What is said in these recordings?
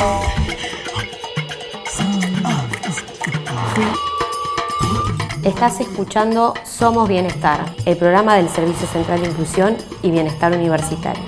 Estás escuchando Somos Bienestar, el programa del Servicio Central de Inclusión y Bienestar Universitario.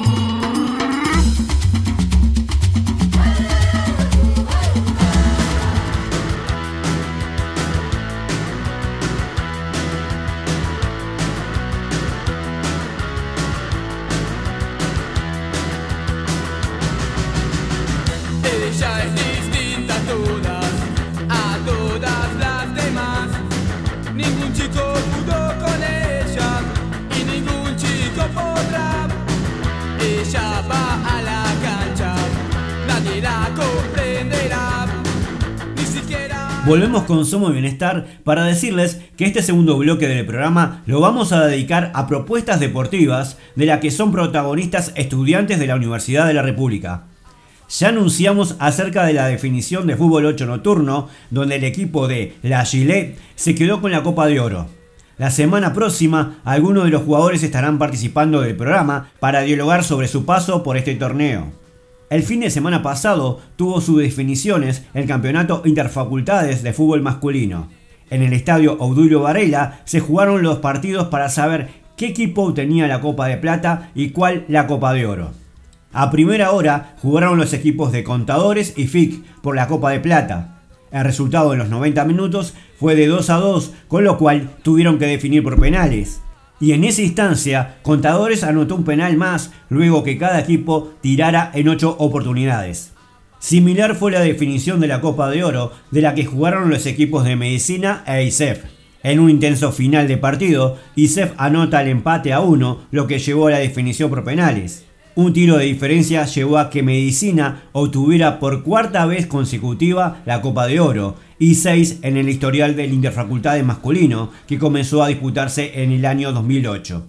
Ella es distinta a todas las demás. Ningún chico pudo con ella y ningún chico podrá. Ella va a la cancha, nadie la comprenderá, ni siquiera. Volvemos con Somos Bienestar para decirles que este segundo bloque del programa lo vamos a dedicar a propuestas deportivas de las que son protagonistas estudiantes de la Universidad de la República. Ya anunciamos acerca de la definición de fútbol 8 nocturno, donde el equipo de La Gilet se quedó con la Copa de Oro. La semana próxima, algunos de los jugadores estarán participando del programa para dialogar sobre su paso por este torneo. El fin de semana pasado tuvo sus definiciones el Campeonato Interfacultades de Fútbol Masculino. En el estadio Obdulio Varela se jugaron los partidos para saber qué equipo obtenía la Copa de Plata y cuál la Copa de Oro. A primera hora jugaron los equipos de Contadores y FIC por la Copa de Plata. El resultado en los 90 minutos fue de 2-2, con lo cual tuvieron que definir por penales. Y en esa instancia, Contadores anotó un penal más luego que cada equipo tirara en 8 oportunidades. Similar fue la definición de la Copa de Oro, de la que jugaron los equipos de Medicina e ISEF. En un intenso final de partido, ISEF anota el empate a 1, lo que llevó a la definición por penales. Un tiro de diferencia llevó a que Medicina obtuviera por cuarta vez consecutiva la Copa de Oro y 6 en el historial del Interfacultades masculino, que comenzó a disputarse en el año 2008.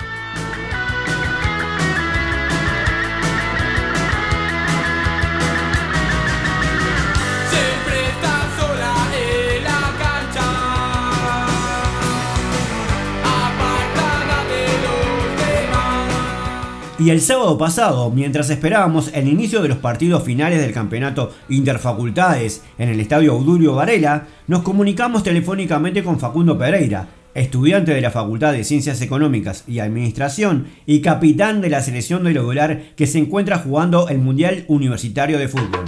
Y el sábado pasado, mientras esperábamos el inicio de los partidos finales del campeonato Interfacultades en el estadio Obdulio Varela, nos comunicamos telefónicamente con Facundo Pereira, estudiante de la Facultad de Ciencias Económicas y Administración y capitán de la selección del Odular que se encuentra jugando el Mundial Universitario de Fútbol.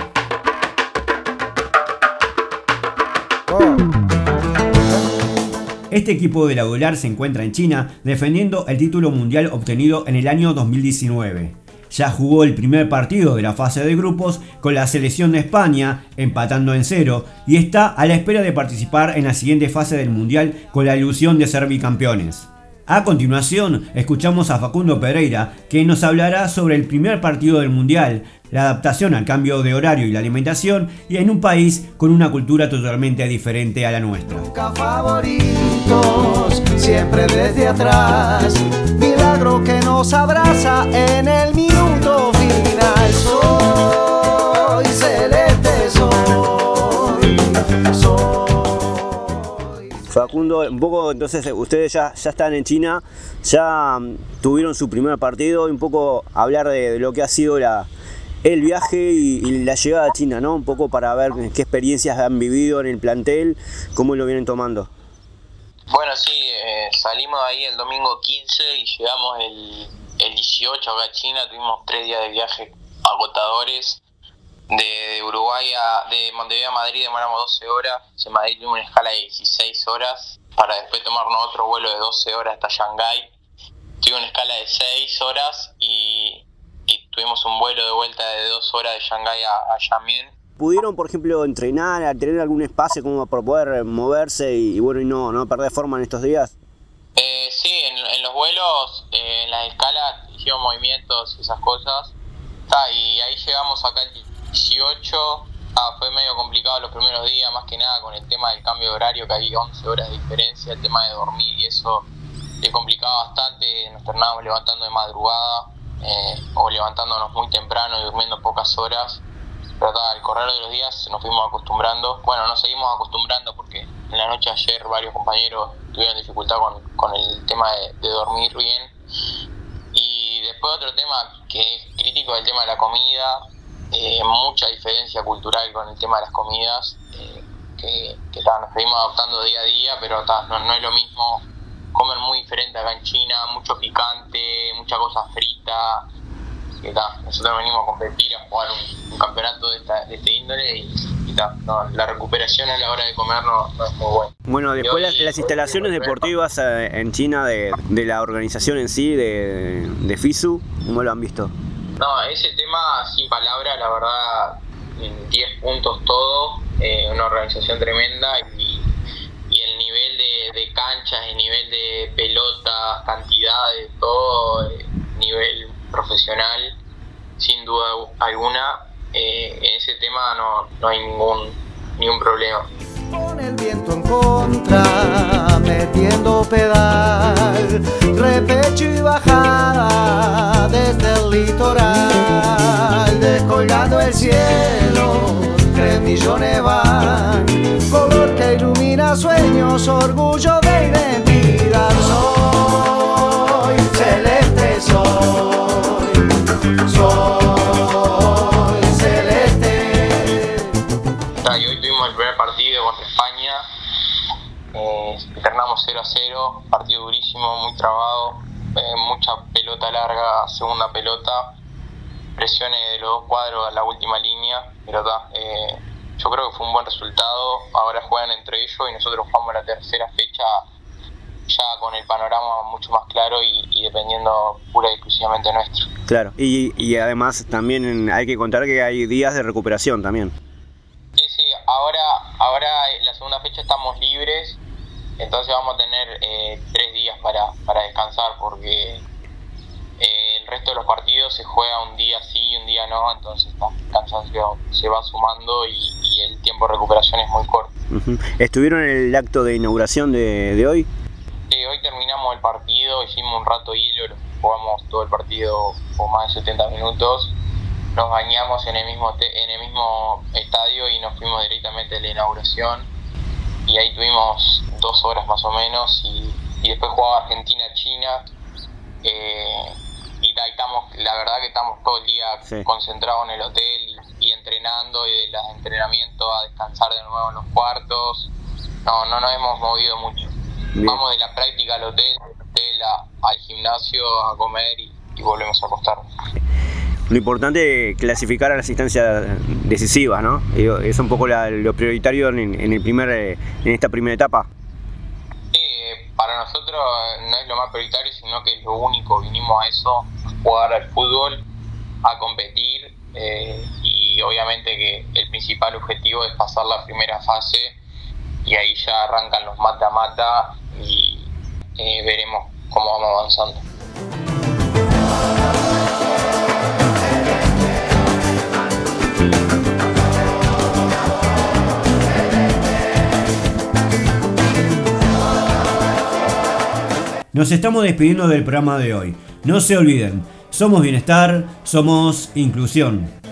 Este equipo de la Odular se encuentra en China defendiendo el título mundial obtenido en el año 2019. Ya jugó el primer partido de la fase de grupos con la selección de España, empatando en 0, y está a la espera de participar en la siguiente fase del mundial con la ilusión de ser bicampeones. A continuación, escuchamos a Facundo Pereira, que nos hablará sobre el primer partido del mundial, la adaptación al cambio de horario y la alimentación, y en un país con una cultura totalmente diferente a la nuestra. Nunca favoritos, siempre desde atrás, milagro que nos abraza en el minuto final. Soy celeste, soy. Facundo, un poco entonces ustedes ya están en China, ya tuvieron su primer partido, y un poco hablar de lo que ha sido el viaje y la llegada a China, ¿no? Un poco para ver qué experiencias han vivido en el plantel, cómo lo vienen tomando. Bueno, sí, salimos ahí el domingo 15 y llegamos el 18 acá a China. Tuvimos 3 días de viaje agotadores. De Uruguay de Montevideo a Madrid demoramos 12 horas. En Madrid tuvimos una escala de 16 horas para después tomarnos otro vuelo de 12 horas hasta Shanghái. Tuvimos una escala de 6 horas y tuvimos un vuelo de vuelta de 2 horas de Shanghái a Xiamen. ¿Pudieron, por ejemplo, entrenar, tener algún espacio como para poder moverse y no perder forma en estos días? Sí, en los vuelos, en las escalas hicimos movimientos y esas cosas. Y ahí llegamos acá el 18. Fue medio complicado los primeros días, más que nada con el tema del cambio de horario, que había 11 horas de diferencia, el tema de dormir y eso le complicaba bastante. Nos terminábamos levantando de madrugada o levantándonos muy temprano y durmiendo pocas horas. Pero al correr de los días nos fuimos acostumbrando. Bueno, nos seguimos acostumbrando porque en la noche ayer varios compañeros tuvieron dificultad con el tema de dormir bien. Y después otro tema que es crítico es el tema de la comida. mucha diferencia cultural con el tema de las comidas, que nos seguimos adaptando día a día, pero no es lo mismo. Comen muy diferente acá en China, mucho picante, mucha cosa frita. Nosotros venimos a competir, a jugar un campeonato de este índole y la recuperación a la hora de comer no es muy buena. Bueno, después las instalaciones deportivas en China de la organización en sí, de FISU, ¿cómo lo han visto? No, ese tema sin palabras, la verdad, en 10 puntos todo, una organización tremenda y el nivel de canchas, el nivel de pelotas, cantidades, todo, nivel profesional, sin duda alguna. En ese tema no hay ningún problema. Con el viento en contra, metiendo pedal, repecho y bajada desde el litoral, descolgando el cielo, 3 millones van, color que ilumina sueños, orgullo de identidad. Soy celeste, soy celeste. Y hoy tuvimos el primer partido contra España, ganamos 0-0, partido durísimo, muy trabado, mucha pelota larga, segunda pelota, presiones de los dos cuadros a la última línea, pero yo creo que fue un buen resultado. Ahora juegan entre ellos y nosotros jugamos la tercera fecha ya con el panorama mucho más claro y dependiendo pura y exclusivamente nuestro. Claro, y además también hay que contar que hay días de recuperación también. Sí, ahora la segunda fecha estamos libres, entonces vamos a tener 3 días para descansar, porque el resto de los partidos se juega un día sí, un día no, entonces el cansancio se va sumando y el tiempo de recuperación es muy corto. Uh-huh. ¿Estuvieron en el acto de inauguración de hoy? Hoy terminamos el partido, hicimos un rato hielo, jugamos todo el partido por más de 70 minutos, nos bañamos en el mismo estadio y nos fuimos directamente a la inauguración y ahí tuvimos 2 horas más o menos y después jugaba Argentina-China y la verdad que estamos todo el día concentrados en el hotel y entrenando, y de los entrenamientos a descansar de nuevo en los cuartos. No nos hemos movido mucho. Bien. Vamos de la práctica al hotel, al gimnasio a comer y volvemos a acostarnos. Lo importante es clasificar a las instancias decisivas, ¿no? Es un poco lo prioritario en esta primera etapa. Sí, para nosotros no es lo más prioritario, sino que es lo único. Vinimos a eso, a jugar al fútbol, a competir y obviamente que el principal objetivo es pasar la primera fase y ahí ya arrancan los mata-mata y veremos cómo vamos avanzando. Nos estamos despidiendo del programa de hoy. No se olviden, somos bienestar, somos inclusión.